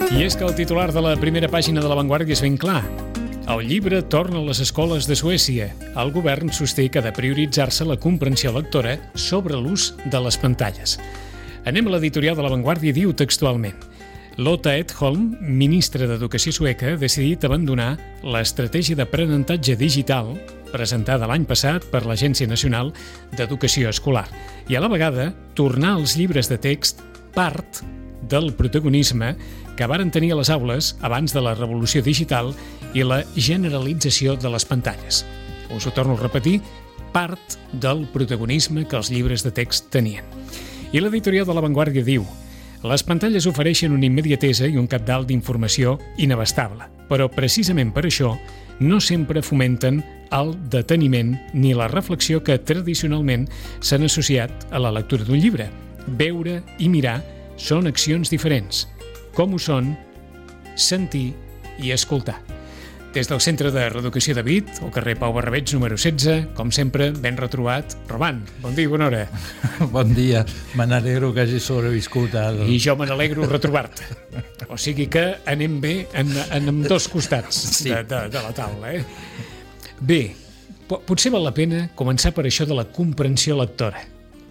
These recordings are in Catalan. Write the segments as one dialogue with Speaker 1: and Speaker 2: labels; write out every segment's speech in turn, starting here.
Speaker 1: I és que el titular de la primera pàgina de La Vanguardia és ben clar. El llibre torna a les escoles de Suècia. El govern sosté que ha de prioritzar-se la comprensió lectora sobre l'ús de les pantalles. Anem a l'editorial de La Vanguardia i diu textualment: Lotta Edholm, ministra d'Educació sueca, ha decidit abandonar l'estratègia d'aprenentatge digital presentada l'any passat per l'Agència Nacional d'Educació Escolar i a la vegada tornar als llibres de text part del protagonisme que varen tenir a les aules abans de la revolució digital i la generalització de les pantalles. Us ho torno a repetir, part del protagonisme que els llibres de text tenien. I l'editorial de La Vanguardia diu: les pantalles ofereixen una immediatesa i un cabdal d'informació inabastable, però precisament per això no sempre fomenten el deteniment ni la reflexió que tradicionalment s'han associat a la lectura d'un llibre. Veure i mirar són accions diferents, com ho són sentir i escoltar. Des del Centre de Reeducació de Vic, al carrer Pau Barrabeig, número 16, com sempre, ben retrobat. Roman, bon dia i bona hora.
Speaker 2: Bon dia, me n'alegro que hagis sobreviscut al...
Speaker 1: I jo me n'alegro retrobar-te. O sigui que anem bé en dos costats
Speaker 2: Sí.
Speaker 1: de la taula. Bé, potser val la pena començar per això de la comprensió lectora.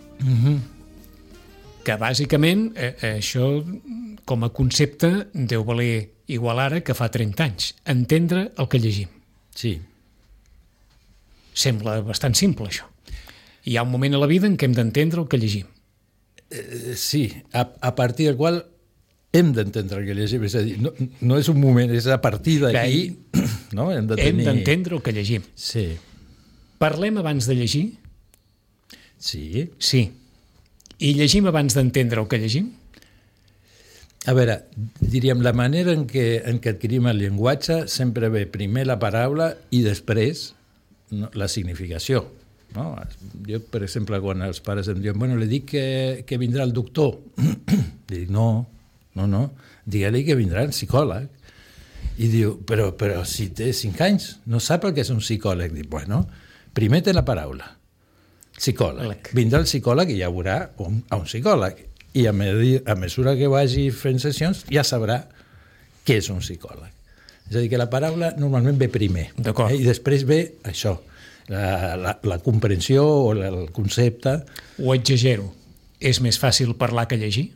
Speaker 1: Que bàsicament això com a concepte deu valer igual ara que fa 30 anys. Entendre el que llegim.
Speaker 2: Sí.
Speaker 1: Sembla bastant simple, això. Hi ha un moment a la vida en què hem d'entendre el que llegim.
Speaker 2: Sí, a partir del qual hem d'entendre el que llegim. És a dir, no és un moment, és a partir d'aquí... No? Hem
Speaker 1: d'entendre el que llegim.
Speaker 2: Sí.
Speaker 1: Parlem abans de llegir?
Speaker 2: Sí.
Speaker 1: Sí. I llegim abans d'entendre el que llegim?
Speaker 2: A veure, diríem, la manera en què adquirim el llenguatge sempre ve primer la paraula i després la significació. No? Jo, per exemple, quan els pares em diuen bueno, li dic que vindrà el doctor. Li dic, no, digue-li que vindrà el psicòleg. I diu, però si té 5 anys, no sap el que és un psicòleg. Dic, bueno, primer té la paraula. Psicòleg. Vindrà el psicòleg i ja veurà un psicòleg. I a mesura que vagi fent sessions ja sabrà què és un psicòleg. És a dir, que la paraula normalment ve primer.
Speaker 1: D'acord.
Speaker 2: I després ve això, la comprensió o el concepte.
Speaker 1: Ho exagero. És més fàcil parlar que llegir?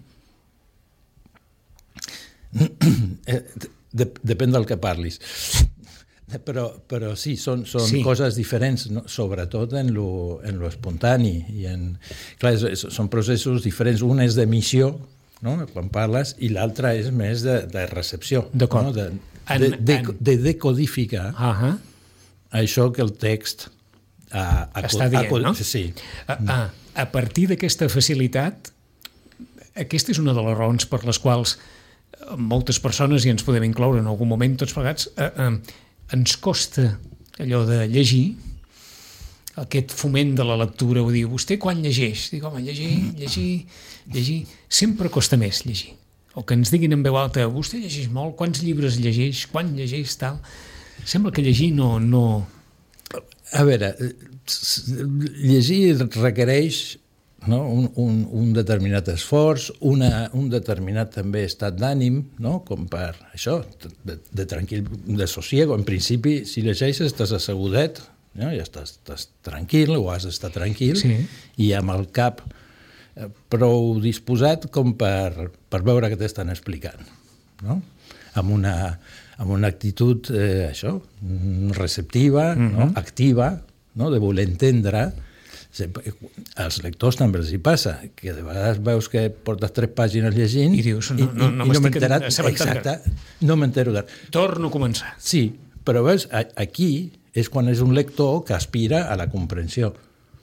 Speaker 2: Depèn del que parlis. Però sí, són coses diferents, no? Sobretot en lo espontani. Clar, són processos diferents. Un és d'emissió, no? Quan parles, i l'altre és més de recepció.
Speaker 1: D'acord.
Speaker 2: No? De decodificar això que el text
Speaker 1: està dient, no?
Speaker 2: Sí.
Speaker 1: A partir d'aquesta facilitat, aquesta és una de les raons per les quals moltes persones, i ens podem incloure en algun moment tots plegats, ens costa allò de llegir, aquest foment de la lectura. Ho diu, vostè quan llegeix? Dic, home, llegir, sempre costa més llegir. O que ens diguin en veu alta, vostè llegeix molt, quants llibres llegeix, quan llegeix, tal. Sembla que llegir no...
Speaker 2: A veure, llegir requereix, no? un determinat esforç, un determinat també estat d'ànim, no? Com per això, de tranquil, de sossiego. En principi, si llegeixes, estàs assegudet, no? Ja estàs tranquil, o has d'estar tranquil, sí. I amb el cap prou disposat com per veure què t'estan explicant, no? Amb una actitud això, receptiva, no? Activa, no? De voler entendre. Als lectors també els hi passa, que de vegades veus que portes 3 pàgines llegint
Speaker 1: i dius, no m'estic assabentant.
Speaker 2: Exacte, no m'entero de...
Speaker 1: Torno a començar.
Speaker 2: Sí, però veus, aquí és quan és un lector que aspira a la comprensió.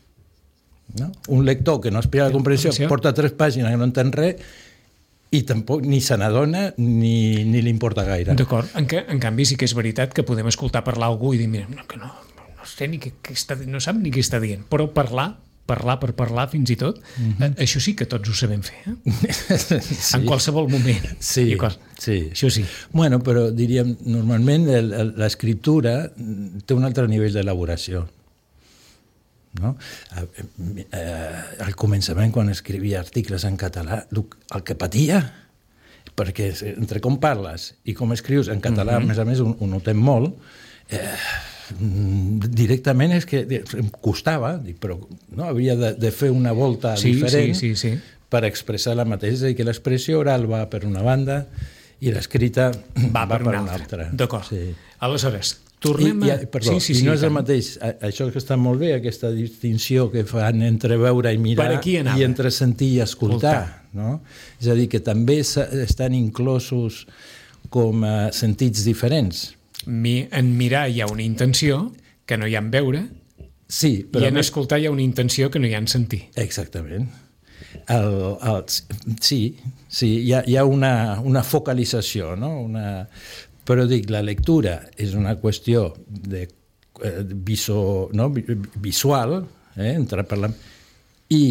Speaker 2: No? Un lector que no aspira a la comprensió porta 3 pàgines que no entén res i tampoc ni se n'adona ni li importa gaire.
Speaker 1: D'acord, en canvi sí que és veritat que podem escoltar parlar algú i dir, mira, que no sé ni què està dient, no sap ni què està dient, però parlar per parlar fins i tot, això sí que tots ho sabem fer, sí. En qualsevol moment.
Speaker 2: Sí, sí.
Speaker 1: Això sí.
Speaker 2: Bueno, però diríem, normalment l'escriptura té un altre nivell d'elaboració. No? Al començament, quan escrivia articles en català, el que patia perquè entre com parles i com escrius en català, a més ho notem molt, directament és que em costava, però no, havia de fer una volta diferent per expressar la mateixa, i que l'expressió oral va per una banda i l'escrita va per una altra.
Speaker 1: D'acord. Aleshores, tornem a...
Speaker 2: I no és el mateix, això que està molt bé, aquesta distinció que fan entre veure i mirar i entre sentir i escoltar. No? És a dir, que també estan inclosos com sentits diferents.
Speaker 1: En mirar hi ha una intenció que no hi ha en veure, i en escoltar hi ha una intenció que no hi ha en sentir.
Speaker 2: Exactament. Sí, hi ha una focalització, no? Però dic, la lectura és una qüestió visual, entre parlar, i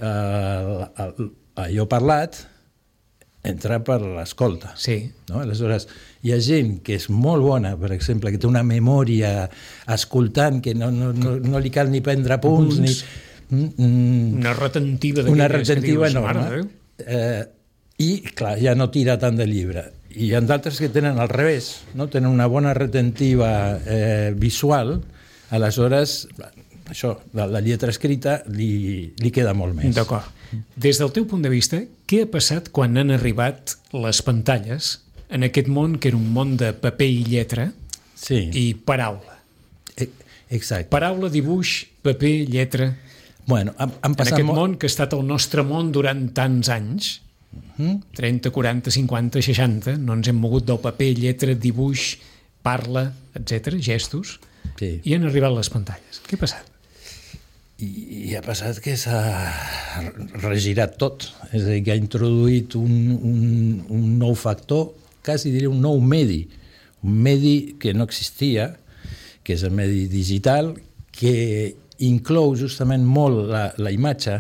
Speaker 2: allò parlat entra per l'escolta.
Speaker 1: Sí.
Speaker 2: No? Aleshores, hi ha gent que és molt bona, per exemple, que té una memòria escoltant, que no li cal ni prendre punts, ni...
Speaker 1: Una retentiva
Speaker 2: enorme. I, clar, ja no tira tant de llibre. I hi ha d'altres que tenen al revés, no? Tenen una bona retentiva visual, aleshores, això, la lletra escrita li queda molt més.
Speaker 1: D'acord. Des del teu punt de vista, què ha passat quan han arribat les pantalles en aquest món que era un món de paper i lletra i paraula?
Speaker 2: Exacte.
Speaker 1: Paraula, dibuix, paper, lletra...
Speaker 2: Bueno, en aquest
Speaker 1: món que ha estat el nostre món durant tants anys, 30, 40, 50, 60, no ens hem mogut del paper, lletra, dibuix, parla, etc, gestos, i han arribat les pantalles. Què ha passat?
Speaker 2: I ha passat que s'ha regirat tot, és a dir, que ha introduït un nou factor, quasi diré un nou medi, un medi que no existia, que és el medi digital, que inclou justament molt la imatge,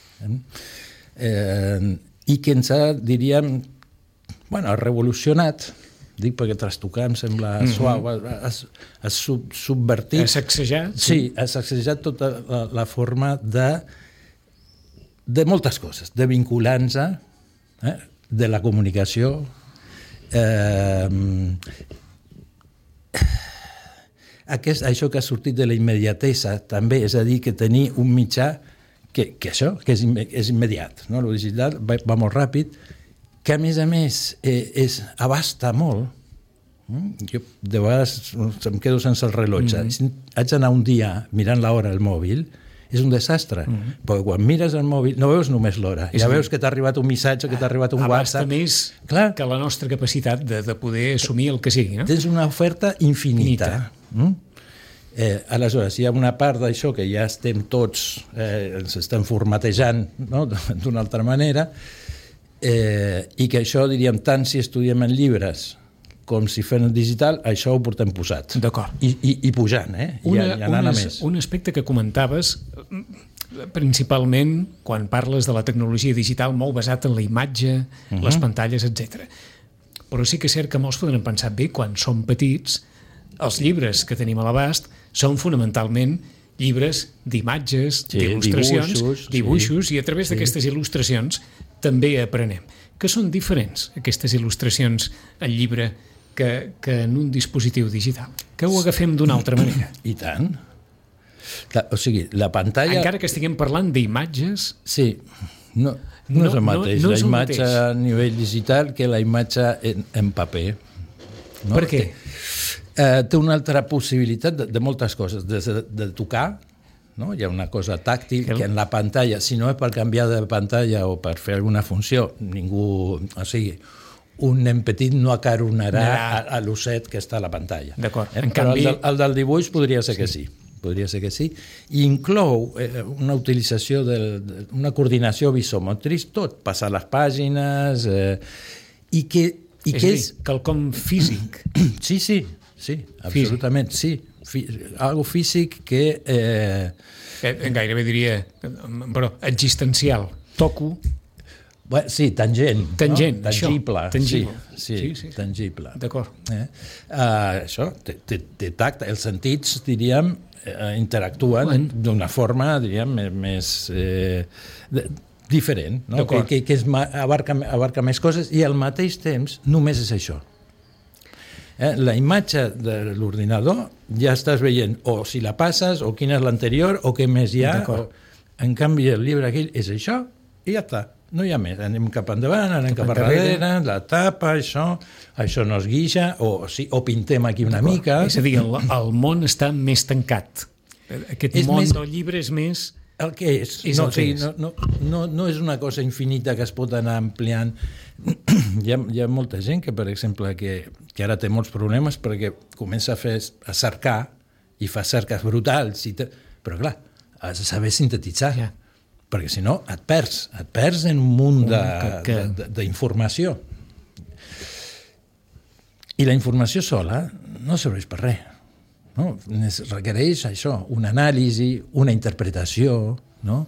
Speaker 2: i que ens ha, diríem, revolucionat, dic perquè trastocar em sembla suau, ha subvertit...
Speaker 1: Ha sacsejat?
Speaker 2: Sí, ha sacsejat tota la forma de moltes coses, de vincular-nos, de la comunicació, això que ha sortit de la immediatesa també, és a dir, que tenir un mitjà que és immediat, no? El digital va molt ràpid, que a més abasta molt. Jo de vegades em quedo sense el rellotge. Haig d'anar un dia mirant l'hora al mòbil, és un desastre, perquè quan mires el mòbil no veus només l'hora, ja veus que t'ha arribat un missatge, que t'ha arribat un WhatsApp.
Speaker 1: Abasta més que la nostra capacitat de poder assumir el que sigui, no?
Speaker 2: Tens una oferta infinita. Aleshores, hi ha una part d'això que ja estem tots, ens estem formatejant, no? D'una altra manera, i que això, diríem, tant si estudiem en llibres com si fem el digital, això ho portem posat.
Speaker 1: D'acord.
Speaker 2: I pujant, i anant a més.
Speaker 1: Un aspecte que comentaves, principalment quan parles de la tecnologia digital molt basat en la imatge, les pantalles, etc. Però sí que és cert que molts poden pensar, bé, quan som petits, els llibres que tenim a l'abast són fonamentalment llibres d'imatges, d'il·lustracions, dibuixos, i a través d'aquestes il·lustracions també aprenem. Que són diferents, aquestes il·lustracions en llibre, que en un dispositiu digital. Que ho agafem d'una altra manera.
Speaker 2: I tant. O sigui, la pantalla...
Speaker 1: Encara que estiguem parlant d'imatges...
Speaker 2: Sí, no és el mateix. La imatge a nivell digital que la imatge en paper.
Speaker 1: Per què?
Speaker 2: Té una altra possibilitat de moltes coses, de tocar, no? Hi ha una cosa tàctil que en la pantalla, si no és per canviar de pantalla o per fer alguna funció, ningú... O sigui, un nen petit no acaronarà a l'osset que està a la pantalla.
Speaker 1: D'acord.
Speaker 2: Però el del dibuix podria ser que sí. Podria ser que sí. I inclou una utilització, una coordinació visomotriç, tot, passar les pàgines, i que és...
Speaker 1: quelcom físic.
Speaker 2: Sí, absolutament, sí. Algo físic que...
Speaker 1: Gairebé diria, però existencial. Toco...
Speaker 2: Sí, tangent.
Speaker 1: Tangible.
Speaker 2: Sí, tangible.
Speaker 1: D'acord.
Speaker 2: Això, té tacte. Els sentits, diríem, interactuen d'una forma, diríem, més... diferent, no? que abarca més coses i al mateix temps només és això. La imatge de l'ordinador ja estàs veient o si la passes o quina és l'anterior o què més hi ha. En canvi, el llibre aquell és això i ja està. No hi ha més. Anem cap endavant, anem cap darrere, la tapa, això no es guixa, o pintem aquí una mica.
Speaker 1: És a dir, el món està més tancat. Aquest món del llibre és més...
Speaker 2: El que és. No és una cosa infinita que es pot anar ampliant. Hi ha molta gent que, per exemple, que ara té molts problemes perquè comença a cercar i fa cerques brutals, però clar, has de saber sintetitzar. Ja. Perquè si no et perds en un munt d'informació. I la informació sola no serveix per res. No? Requereix això, una anàlisi, una interpretació, no?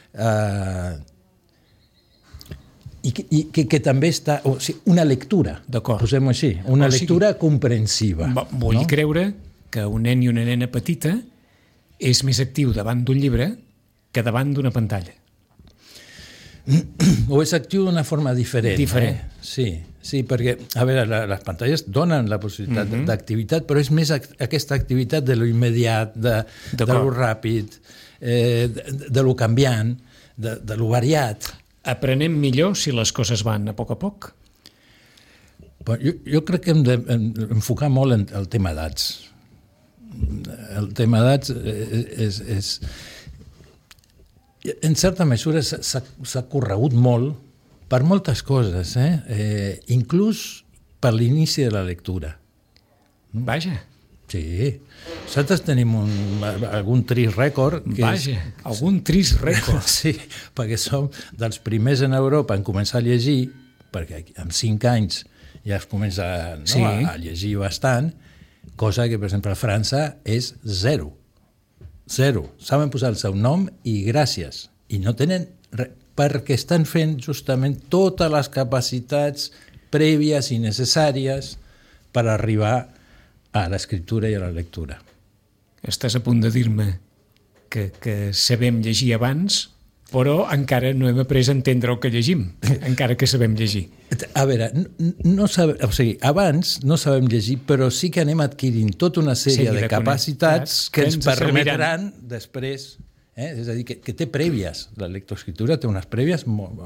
Speaker 2: I que també està... O sigui, una lectura, posem-ho així, una lectura comprensiva.
Speaker 1: Vull creure que un nen i una nena petita és més actiu davant d'un llibre que davant d'una pantalla.
Speaker 2: O és actiu d'una forma diferent. Sí, perquè, a veure, les pantalles donen la possibilitat d'activitat, però és més aquesta activitat de lo immediat, de lo ràpid, de lo canviant, de lo variat.
Speaker 1: Aprenem millor si les coses van a poc.
Speaker 2: Jo crec que hem d'enfocar molt en el tema d'edats. El tema d'edats és en certa mesura s'ha corregut molt per moltes coses, inclús per l'inici de la lectura.
Speaker 1: Vaja.
Speaker 2: Sí. Nosaltres tenim algun trist rècord.
Speaker 1: Algun trist rècord.
Speaker 2: Sí, perquè som dels primers en Europa en començar a llegir, perquè amb 5 anys ja es comença a llegir bastant, cosa que, per exemple, a França és 0. Saben posar el seu nom i gràcies. I no tenen res, perquè estan fent justament totes les capacitats prèvies i necessàries per arribar a l'escriptura i a la lectura.
Speaker 1: Estàs a punt de dir-me que sabem llegir abans, però encara no hem après a entendre el que llegim, encara que sabem llegir.
Speaker 2: A veure, abans no sabem llegir, però sí que anem adquirint tota una sèrie de capacitats que ens permetran després, és a dir, que té prèvies. La lectoescriptura té unes prèvies,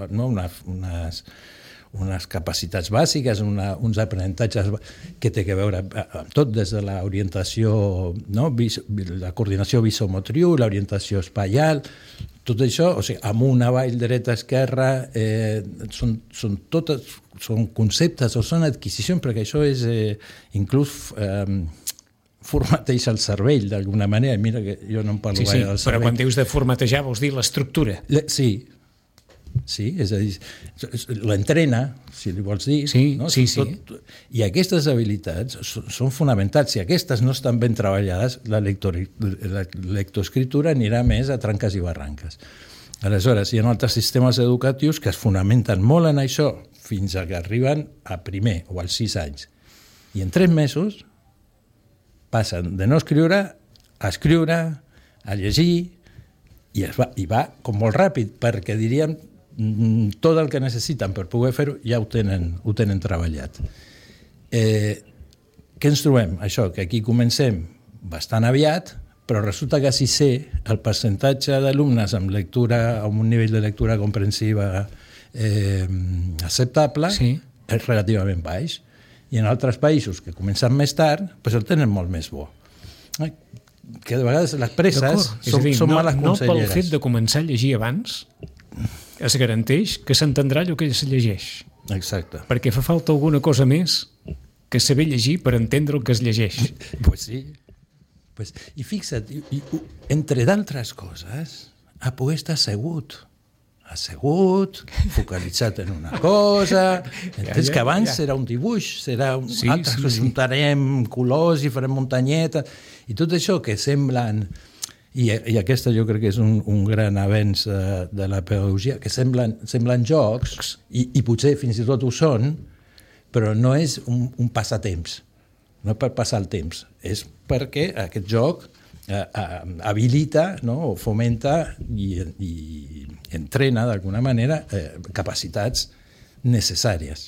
Speaker 2: unes capacitats bàsiques, uns aprenentatges que té a veure amb tot, des de l'orientació, la coordinació visomotriu, l'orientació espaial, tot això, o sigui, amunt, avall, dreta, esquerra, són conceptes o són adquisicions, perquè això és inclús formateja el cervell d'alguna manera. Mira que jo no en parlo gaire del cervell.
Speaker 1: Però quan dius de formatejar vols dir l'estructura.
Speaker 2: Sí, és a dir, l'entrena, si li vols dir.
Speaker 1: Sí.
Speaker 2: I aquestes habilitats són fonamentals. Si aquestes no estan ben treballades, la lectoescriptura anirà més a tranques i barranques. Aleshores, hi ha altres sistemes educatius que es fonamenten molt en això fins a que arriben a primer o als 6 anys. I en 3 mesos passen de no escriure a escriure, a llegir, i va com molt ràpid, perquè diríem tot el que necessiten per poder fer-ho ja ho tenen treballat. Què ens trobem? Això, que aquí comencem bastant aviat, però resulta que a 6è el percentatge d'alumnes amb un nivell de lectura comprensiva acceptable és relativament baix, i en altres països que comencen més tard el tenen molt més bo. Que de vegades les presses són males conselleres.
Speaker 1: No pel fet de començar a llegir abans es garanteix que s'entendrà allò que es llegeix.
Speaker 2: Exacte.
Speaker 1: Perquè fa falta alguna cosa més que saber llegir per entendre el que es llegeix.
Speaker 2: Pues sí. I fixa't, entre d'altres coses, a poder estar assegut, focalitzat en una cosa, entens que abans era un dibuix, altres que juntarem colors i farem muntanyetes, i tot això que semblen... I aquesta jo crec que és un gran avenç de la pedagogia, que semblen jocs, i potser fins i tot ho són, però no és un passatemps, no per passar el temps, és perquè aquest joc habilita, no? O fomenta i entrena d'alguna manera capacitats necessàries.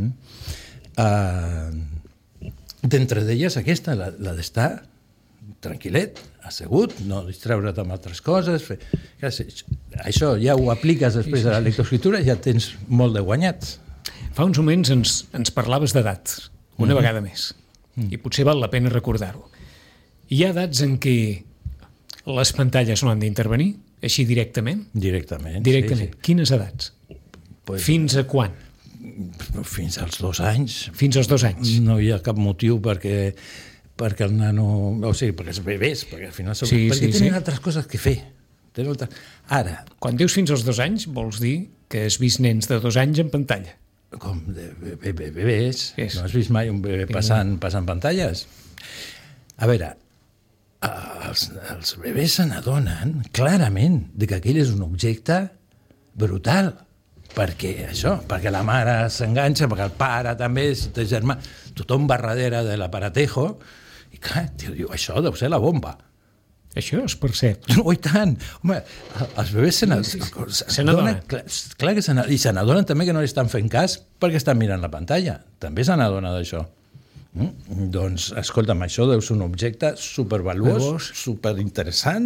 Speaker 2: D'entre d'elles aquesta, la d'estar tranquil·let, assegut, no distreure't amb altres coses. Això ja ho apliques després de la lectoescriptura i ja tens molt de guanyat.
Speaker 1: Fa uns moments ens parlaves d'edat, una vegada més, i potser val la pena recordar-ho. Hi ha edats en què les pantalles no han d'intervenir, així directament?
Speaker 2: Directament.
Speaker 1: Sí. Quines edats? Fins a quan?
Speaker 2: Fins als 2 anys.
Speaker 1: Fins als 2 anys.
Speaker 2: No hi ha cap motiu perquè el nano... O sigui, perquè els bebès, perquè al final perquè tenen altres coses que fer. Ara...
Speaker 1: Quan dius fins als 2 anys, vols dir que has vist nens de 2 anys en pantalla?
Speaker 2: Com de bebès? No has vist mai un bebè passant pantalles? A veure, els bebès se n'adonen clarament que aquell és un objecte brutal, perquè la mare s'enganxa, perquè el pare també, si té germà, tothom va darrere de l'aparatejo, i clar, diu, això deu ser la bomba.
Speaker 1: Això es percep.
Speaker 2: Oh, i tant! Home, els bebès se n'adonen. Clar que se n'adonen. I se n'adonen també que no li estan fent cas perquè estan mirant la pantalla. També se n'adonen d'això. Doncs, escolta'm, això deu ser un objecte supervaluós, superinteressant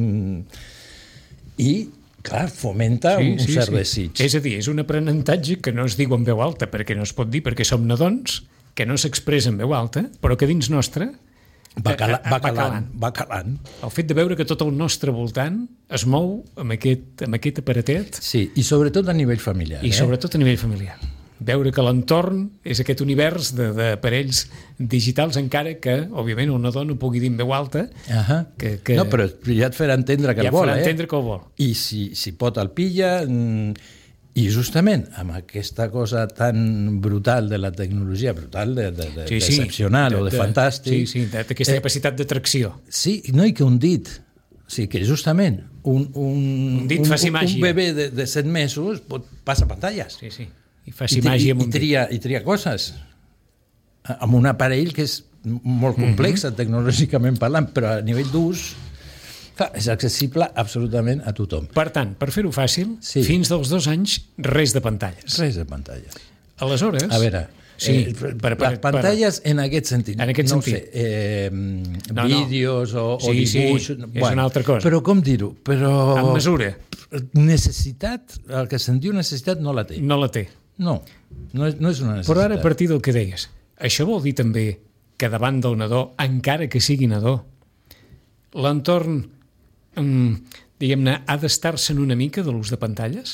Speaker 2: i, clar, fomenta un cert desig.
Speaker 1: És a dir, és un aprenentatge que no es diu en veu alta perquè no es pot dir perquè som nadons, que no s'expressa en veu alta, però que dins nostre
Speaker 2: va calant.
Speaker 1: El fet de veure que tot el nostre voltant es mou amb aquest aparatet.
Speaker 2: Sí, i sobretot a nivell familiar.
Speaker 1: Sobretot a nivell familiar. Veure que l'entorn és aquest univers d'aparells digitals, encara que, òbviament, el nadó no pugui dir en veu alta.
Speaker 2: No, però ja et farà entendre que el vol.
Speaker 1: Ja et farà entendre que el vol.
Speaker 2: I si pot el pilla... I justament amb aquesta cosa tan brutal de la tecnologia, brutal, d'excepcional o de fantàstic...
Speaker 1: Sí, d'aquesta capacitat d'atracció.
Speaker 2: Sí, no, i que un dit, o sigui, que justament un bebè de 7 mesos passa pantalles.
Speaker 1: Sí, i faci màgia amb un dit.
Speaker 2: I tria coses amb un aparell que és molt complex tecnològicament parlant, però a nivell d'ús és accessible absolutament a tothom.
Speaker 1: Per tant, per fer-ho fàcil, fins dels 2 anys, res de pantalles.
Speaker 2: Res de pantalles.
Speaker 1: Aleshores...
Speaker 2: A veure, les pantalles en aquest sentit.
Speaker 1: En aquest sentit.
Speaker 2: Vídeos o dibuix...
Speaker 1: És una altra cosa.
Speaker 2: Però com dir-ho?
Speaker 1: En mesura.
Speaker 2: Necessitat, el que se'n diu necessitat no la té.
Speaker 1: No la té.
Speaker 2: No és una necessitat.
Speaker 1: Però ara, a partir del que deies, això vol dir també que davant del nadó, encara que sigui nadó, l'entorn... diguem-ne, ha d'estar-se'n una mica de l'ús de pantalles?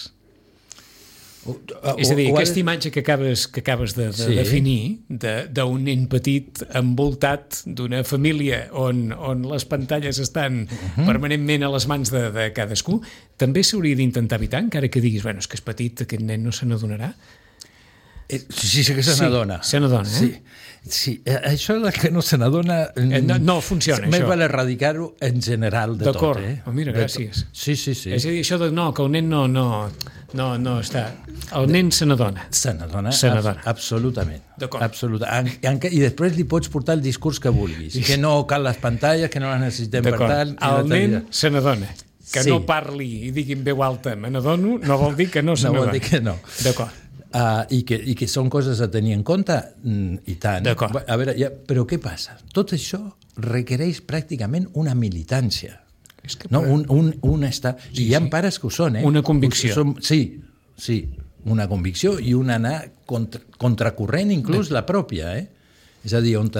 Speaker 1: És a dir, aquesta imatge que acabes de definir d'un nen petit envoltat d'una família on les pantalles estan permanentment a les mans de cadascú, també s'hauria d'intentar evitar, encara que diguis, bueno, és que és petit, aquest nen no se n'adonarà?
Speaker 2: Sí que se n'adona.
Speaker 1: Se n'adona,
Speaker 2: Sí, això que no se n'adona...
Speaker 1: No funciona, això.
Speaker 2: Més val erradicar-ho en general de tot.
Speaker 1: D'acord, mira, gràcies.
Speaker 2: Sí.
Speaker 1: És a dir, això de que el nen no està... El nen se n'adona.
Speaker 2: Se n'adona, absolutament.
Speaker 1: D'acord.
Speaker 2: I després li pots portar el discurs que vulguis. Que no cal les pantalles, que no les necessitem per tal...
Speaker 1: El nen se n'adona. Que no parli i digui en veu alta me n'adono, no vol dir que no se n'adona.
Speaker 2: No vol dir que no.
Speaker 1: D'acord.
Speaker 2: I que són coses a tenir en compte, i tant.
Speaker 1: D'acord.
Speaker 2: A veure, però què passa? Tot això requereix pràcticament una militància. Un estar... I hi ha pares que ho són,
Speaker 1: Una convicció.
Speaker 2: Sí, una convicció i un anar contracorrent, inclús la pròpia, És a dir, on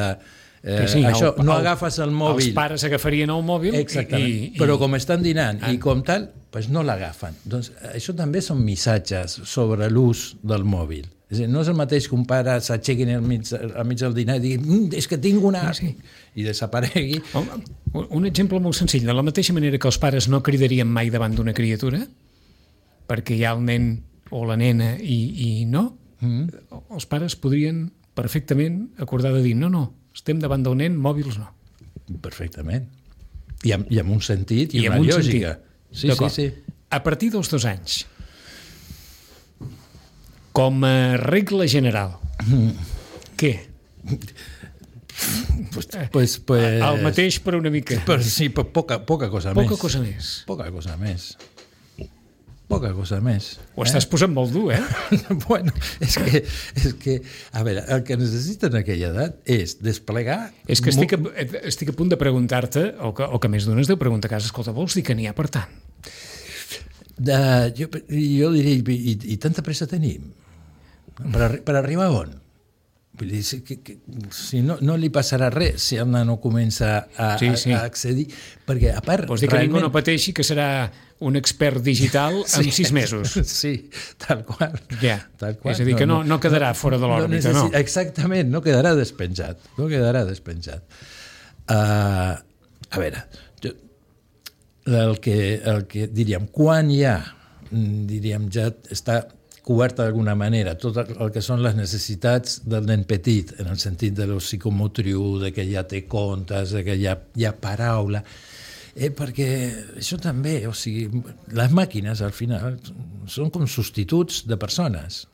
Speaker 2: no agafes el mòbil...
Speaker 1: Els pares agafarien el mòbil...
Speaker 2: Exactament, però com estan dinant i com tal, doncs no l'agafen. Doncs això també són missatges sobre l'ús del mòbil. És a dir, no és el mateix que un pare s'aixequi al mig del dinar i digui és que tinc una... i desaparegui.
Speaker 1: Un exemple molt senzill. De la mateixa manera que els pares no cridarien mai davant d'una criatura, perquè hi ha el nen o la nena i no, els pares podrien perfectament acordar de dir no, estem davant del nen, mòbils no.
Speaker 2: Perfectament. I amb un sentit i una lògica. Sí.
Speaker 1: A partir dels 2 anys, com a regla general, què?
Speaker 2: Pues,
Speaker 1: el mateix, però una mica.
Speaker 2: Sí, però poca cosa més. Poca cosa més.
Speaker 1: Ho estàs posant molt dur, eh?
Speaker 2: Bueno, és que, a veure, el que necessiten a aquella edat és desplegar...
Speaker 1: És que estic a punt de preguntar-te, o que més d'una es deu preguntar a casa, escolta, vols dir que n'hi ha per tant?
Speaker 2: Jo diria, i tanta pressa tenim? Per arribar a on? Vull dir, si no li passarà res si el nano comença a accedir, perquè a part...
Speaker 1: Vols dir que ningú no pateixi que serà un expert digital en 6 mesos.
Speaker 2: Sí, tal qual.
Speaker 1: Ja, és a dir, que no quedarà fora de l'òrbita, no?
Speaker 2: Exactament, no quedarà despenjat. A veure, el que diríem, quan ja està coberta d'alguna manera tot el que són les necessitats del nen petit, en el sentit de lo psicomotriu, de que ja té contes, de que ja hi ha paraula, perquè això també, o sigui, les màquines al final són com substituts de persones.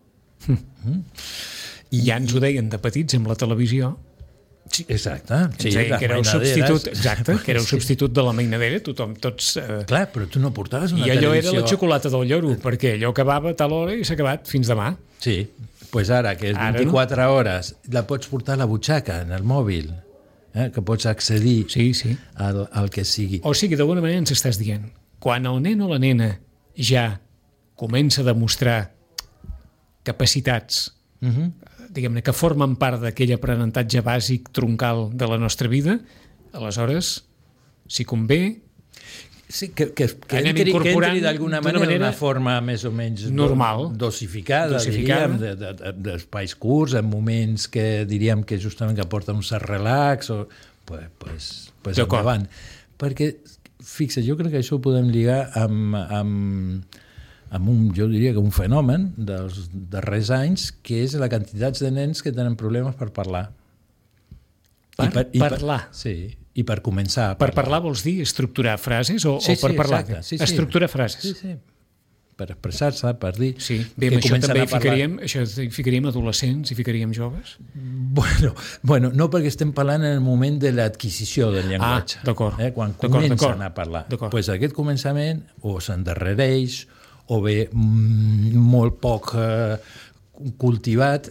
Speaker 1: I ja ens ho deien de petits amb la televisió.
Speaker 2: Sí, exacte.
Speaker 1: Sí, que era el substitut, exacte, que era el substitut de la mainadera, tothom, tots...
Speaker 2: Clar, però tu no portaves una televisió...
Speaker 1: I allò era la xocolata del lloro, perquè allò acabava a tal hora i s'ha acabat fins demà.
Speaker 2: Sí, doncs ara, que és 24 hores, la pots portar a la butxaca, en el mòbil, que pots accedir al que sigui.
Speaker 1: O sigui, d'alguna manera ens estàs dient, quan el nen o la nena ja comença a demostrar capacitats, diguem-ne, que formen part d'aquell aprenentatge bàsic troncal de la nostra vida, aleshores, si convé...
Speaker 2: Sí, que entri d'alguna manera d'una forma més o menys
Speaker 1: normal,
Speaker 2: dosificada. Diríem, d'espais curts, en moments que diríem que justament que porta un cert relax, pues endavant. Perquè, fixa, jo crec que això ho podem lligar amb jo diria que un fenomen dels darrers anys, que és la quantitat de nens que tenen problemes per parlar.
Speaker 1: Parlar?
Speaker 2: Sí, i per començar a
Speaker 1: parlar. Per parlar vols dir estructurar frases o per parlar?
Speaker 2: Sí,
Speaker 1: estructurar frases.
Speaker 2: Sí. Per expressar-se, per dir...
Speaker 1: Sí, bé, amb això també hi ficaríem adolescents, hi ficaríem joves?
Speaker 2: Bueno, no perquè estem parlant en el moment de l'adquisició del llenguatge.
Speaker 1: D'acord.
Speaker 2: Quan comencen a parlar. Doncs aquest començament o s'endarrereix o bé molt poc cultivat.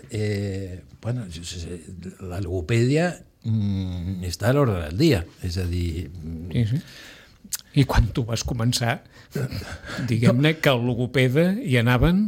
Speaker 2: La logopèdia està a l'ordre del dia, és a dir...
Speaker 1: Sí. I quan tu vas començar, diguem-ne que el logopeda hi anaven...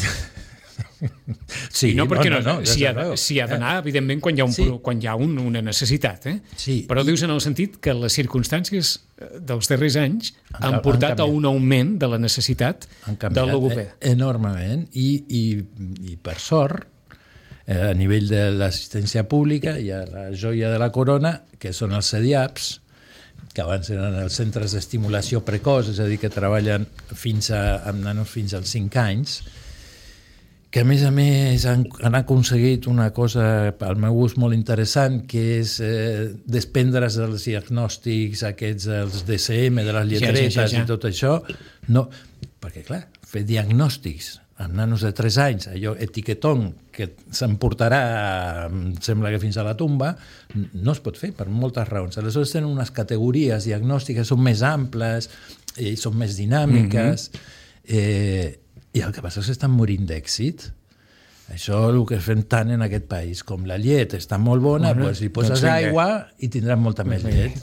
Speaker 2: Sí,
Speaker 1: s'hi ha d'anar, evidentment, quan hi ha una necessitat, però dius en el sentit que les circumstàncies dels darrers anys han portat a un augment de la necessitat del logopeda.
Speaker 2: Enormement, i per sort, a nivell de l'assistència pública hi ha la joia de la corona, que són els CEDIAPs, que abans eren els centres d'estimulació precoç, és a dir, que treballen amb nanos fins als 5 anys, que a més han aconseguit una cosa, al meu gust, molt interessant, que és desprendre's dels diagnòstics aquests, els DSM, de les lletretes i tot això. No, perquè, clar, fer diagnòstics amb nanos de 3 anys, allò etiquetón que s'emportarà, em sembla que fins a la tomba, no es pot fer per moltes raons. Aleshores tenen unes categories diagnòstiques, són més amples, són més dinàmiques, i el que passa és que estan morint d'èxit. Això és el que fem tant en aquest país. Com la llet està molt bona, doncs hi poses aigua i tindràs molta més llet.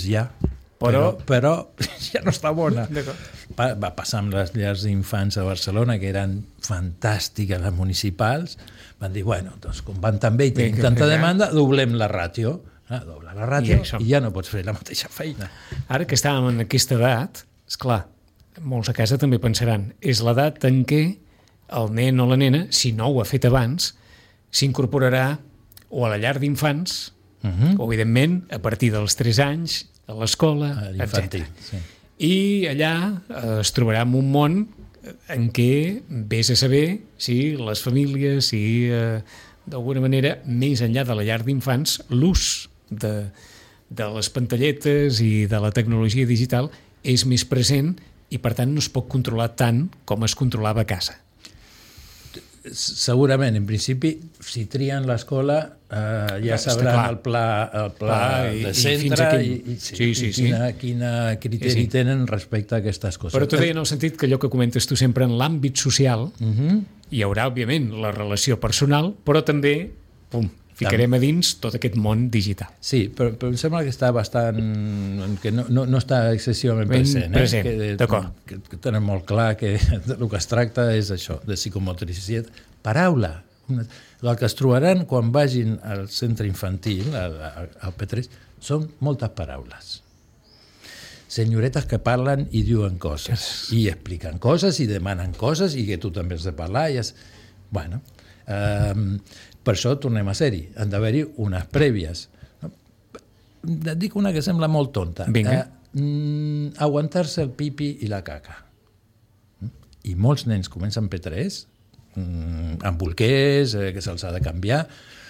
Speaker 2: Però ja no està bona. Va passar amb les llars d'infants a Barcelona, que eren fantàstiques, les municipals. Van dir, doncs com van tan bé i tenim tanta demanda, doblem la ràtio. Dobla la ràtio i ja no pots fer la mateixa feina.
Speaker 1: Ara que estàvem en aquesta edat, esclar, molts a casa també pensaran, és l'edat en què el nen o la nena, si no ho ha fet abans, s'incorporarà o a la llar d'infants, o evidentment a partir dels 3 anys, a l'escola, etc. I allà es trobarà en un món en què vés a saber si les famílies, si d'alguna manera, més enllà de la llar d'infants, l'ús de les pantalletes i de la tecnologia digital és més present i per tant no es pot controlar tant com es controlava a casa.
Speaker 2: segurament, en principi, si trien l'escola, ja sabran el pla de centre i quin criteri tenen respecte a aquestes coses.
Speaker 1: Però t'ho deia en el sentit que allò que comentes tu sempre en l'àmbit social, hi haurà, òbviament, la relació personal, però també, ficarem a dins tot aquest món digital.
Speaker 2: Sí, però em sembla que està bastant... que no està excessivament present.
Speaker 1: D'acord.
Speaker 2: Que tenen molt clar que el que es tracta és això, de psicomotricitat. Paraula. El que es trobaran quan vagin al centre infantil, al P3, són moltes paraules. Senyoretes que parlen i diuen coses, i expliquen coses, i demanen coses, i que tu també has de parlar. Bueno... Per això tornem a ser-hi. Han d'haver-hi unes prèvies. Et dic una que sembla molt tonta. Aguantar-se el pipi i la caca. I molts nens comencen P3 amb bolquers, que se'ls ha de canviar.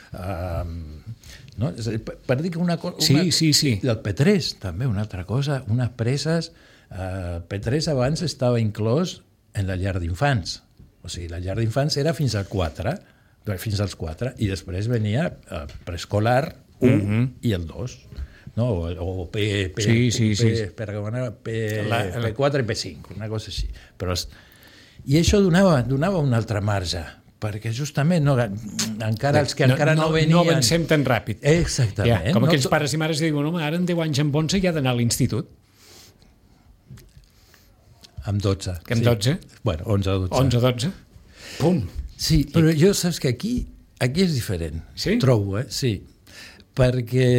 Speaker 2: No? Per dir que una cosa...
Speaker 1: Sí.
Speaker 2: Del P3, també, una altra cosa, unes presses... P3 abans estava inclòs en la llar d'infants. O sigui, la llar d'infants era fins als 4, i després venia preescolar 1 i el 2, no? O P4 i P5, una cosa així. I això donava un altre marge, perquè justament encara els que encara no venien...
Speaker 1: No avancem tan ràpid.
Speaker 2: Exactament.
Speaker 1: Com aquells pares i mares diuen, home, ara en 10 anys, amb 11 ja ha d'anar a l'institut.
Speaker 2: Amb 12.
Speaker 1: Amb 12?
Speaker 2: Bueno, 11 o 12.
Speaker 1: 11 o 12. Pum.
Speaker 2: Sí, però jo saps que aquí és diferent.
Speaker 1: Sí?
Speaker 2: Trobo, sí. Perquè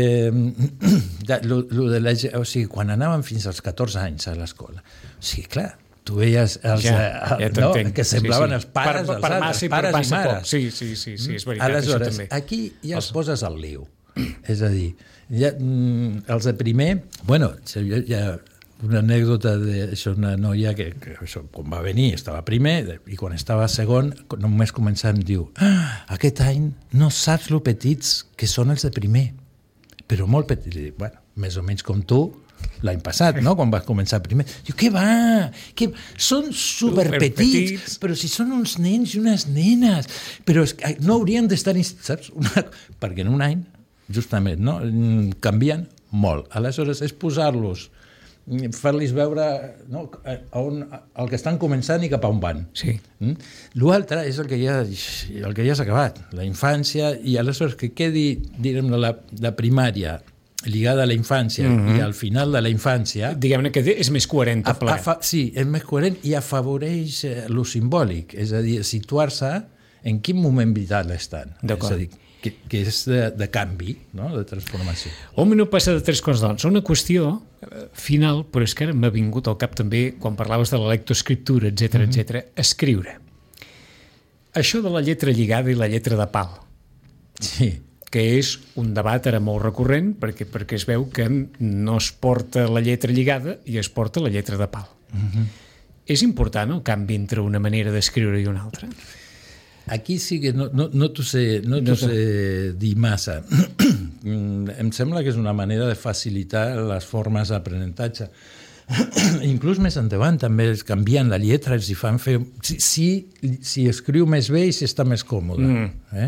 Speaker 2: o sigui, quan anàvem fins als 14 anys a l'escola, o sigui, clar, tu veies que semblaven els pares, els pares i mares.
Speaker 1: Sí, és veritat.
Speaker 2: Aleshores, aquí ja els poses al liu. És a dir, els de primer... Bueno, ja... Una anècdota d'això, una noia que això, quan va venir estava primer i quan estava segon només començant diu aquest any no saps lo petits que són els de primer, però molt petits. I dic, bueno, més o menys com tu l'any passat, no? Quan vas començar primer. Diu, què va? Són superpetits, però si són uns nens i unes nenes, però no haurien d'estar... Saps? Perquè en un any, justament, no? Canvien molt. Aleshores, és posar-los fer-los veure el que estan començant i cap a on van.
Speaker 1: Sí.
Speaker 2: L'altre és el que ja s'ha acabat, la infància, i aleshores que quedi, diguem, la primària lligada a la infància i al final de la infància...
Speaker 1: Diguem-ne que és més coherent tot plegat.
Speaker 2: Sí, és més coherent i afavoreix lo simbòlic, és a dir, situar-se en quin moment vital estan.
Speaker 1: D'acord.
Speaker 2: És a dir, que és de canvi, no? De transformació.
Speaker 1: Home, no passa de 3 coses, doncs. Una qüestió final, però és que ara m'ha vingut al cap també, quan parlaves de la lectoescriptura, etc., escriure. Això de la lletra lligada i la lletra de pal.
Speaker 2: Sí.
Speaker 1: Que és un debat ara molt recurrent, perquè es veu que no es porta la lletra lligada i es porta la lletra de pal. És important el canvi entre una manera d'escriure i una altra?
Speaker 2: Aquí sí que no t'ho sé dir massa. Em sembla que és una manera de facilitar les formes d'aprenentatge. Inclús més endavant també els canvien la lletra, els hi fan fer... Si escriu més bé i si està més còmode.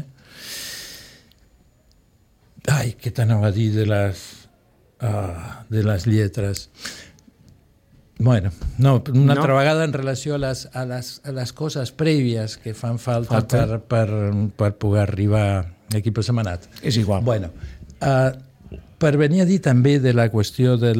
Speaker 2: Ai, què t'anava a dir de les lletres? Bueno, una altra vegada en relació a les coses prèvies que fan falta per poder arribar aquí per setmanat.
Speaker 1: És igual.
Speaker 2: Bueno, per venir a dir també de la qüestió de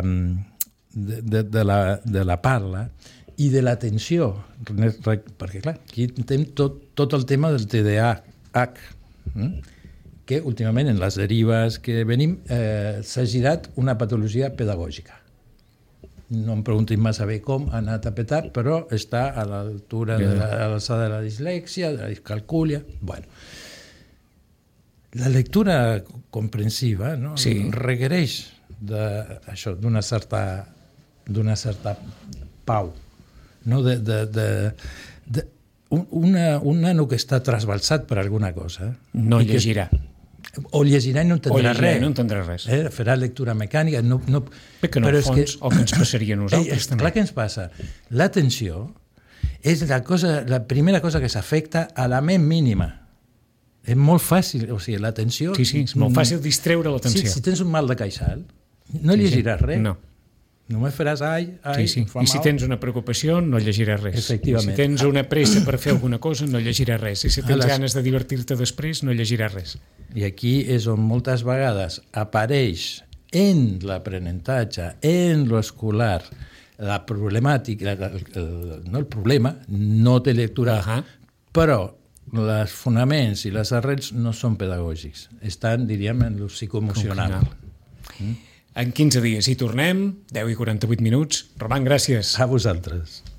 Speaker 2: la parla i de l'atenció, perquè clar, aquí tenim tot el tema del TDAH, que últimament en les derives que venim s'ha girat una patologia pedagògica. No em preguntin massa bé com ha anat a petar, però està a l'altura de l'alçada de la dislèxia, de la discalcúlia... Bueno. La lectura comprensiva, no?
Speaker 1: Sí.
Speaker 2: Requereix d'una certa pau, no? Un nano que està trasbalsat per alguna cosa...
Speaker 1: No llegirà.
Speaker 2: O llegirà i no entendrà res.
Speaker 1: No entendrà res.
Speaker 2: Farà lectura mecànica. No,
Speaker 1: perquè en el fons el que ens passaria a nosaltres també.
Speaker 2: Clar que ens passa. L'atenció És la primera cosa que s'afecta a la ment mínima. És molt fàcil, o sigui, l'atenció...
Speaker 1: Sí, és molt fàcil distreure l'atenció.
Speaker 2: Si tens un mal de queixal, no llegiràs res.
Speaker 1: No.
Speaker 2: Només faràs ai,
Speaker 1: I si tens una preocupació, no llegiràs res.
Speaker 2: Efectivament.
Speaker 1: Si tens una pressa per fer alguna cosa, no llegiràs res. I si tens ganes de divertir-te després, no llegiràs res.
Speaker 2: I aquí és on moltes vegades apareix en l'aprenentatge, en l'escolar, la problemàtica, no el problema, no té lectura, però els fonaments i les arrels no són pedagògics. Estan, diríem, en el psicoemocional.
Speaker 1: En 15 dies hi tornem, 10:48. Roman, gràcies.
Speaker 2: A vosaltres.